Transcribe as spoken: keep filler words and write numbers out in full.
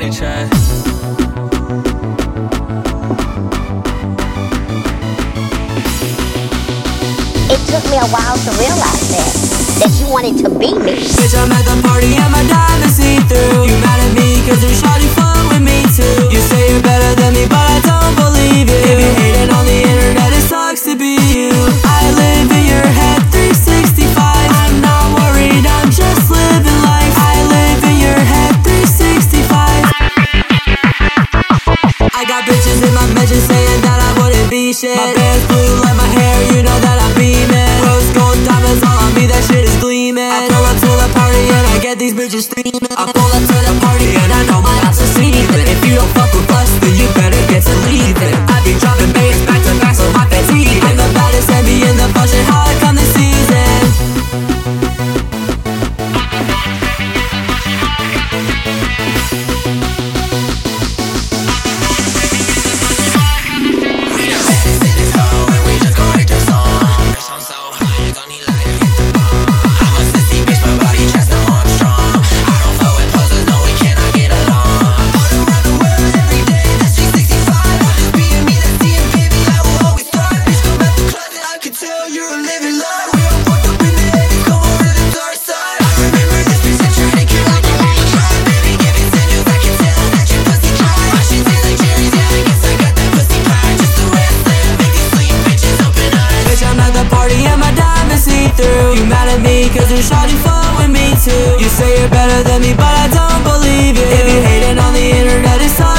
fucking chat. It took me a while to realize that, that you wanted to be me. Bitch, I'm at the party and my diamonds see through. You mad at me cause you're shawty fuck with me too. You say you're better than me but I don't believe you. If you're hating on the internet it sucks to be you. I live in your head three sixty-five. I'm not worried, I'm just living life. I live in your head three sixty-five. I got bitches in my mentions saying that I wouldn't be shit. My band's blue like my hair, you know that I'm beaming. Rose gold diamonds all on me, that shit is gleaming. I pull up to the party and I get these bitches steaming. I pull up to the party and I know my ass is seething. If you don't fuck with us, then you better get to leaving. I be dropping bass back to back so my fatigue. I'm the baddest and be in the function hard come the season. You mad at me cause you're shawty fuck with me too. You say you're better than me but I don't believe you. If you're hating on the internet it's all